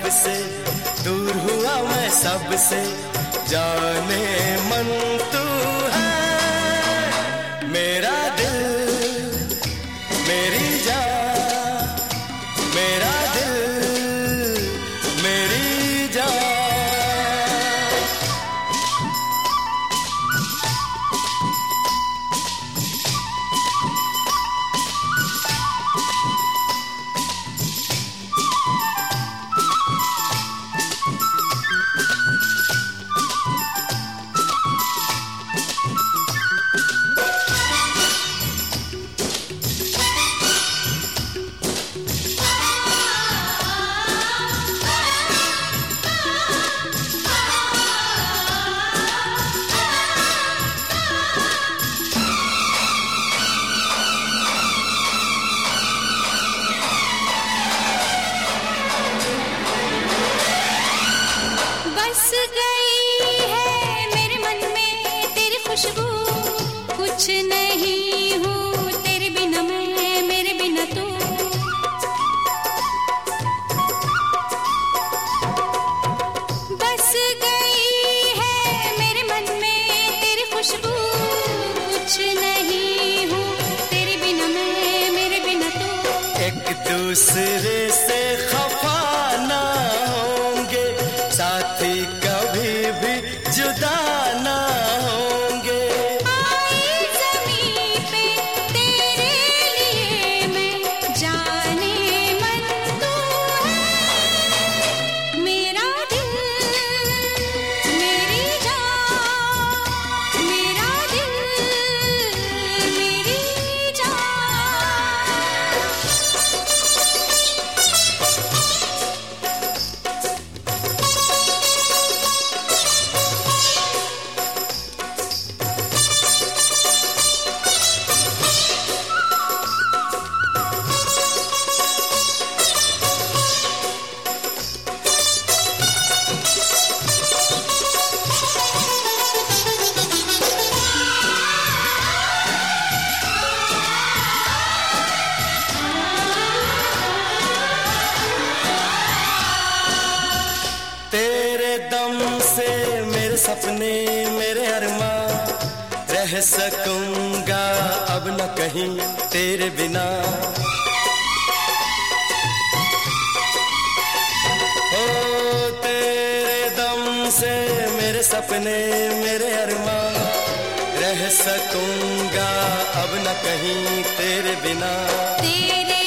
से, दूर हुआ मैं सबसे, जाने मन तू है मेरा दिल, मेरी जान, मेरा दिल, मेरी जान। बस गई है मेरे मन में तेरी खुशबू, कुछ नहीं हूँ तेरे बिना मैं, मेरे बिना तू। बस गई है मेरे मन में तेरी खुशबू, कुछ नहीं हूँ तेरे बिना मैं, मेरे बिना तू। एक दूसरे से खफा ना होंगे, साथी कभी भी जुदा ना होंगे। आई ज़मीं पे तेरे लिए मैं, जाने मन तू है मेरा दिल, मेरी जान, मेरा दिल, मेरी जान। तेरे दम से मेरे सपने, मेरे अरमां, रह सकूंगा अब न कहीं तेरे बिना। ओ तेरे दम से मेरे सपने, मेरे अरमां, रह सकूंगा अब न कहीं तेरे बिना। तेरे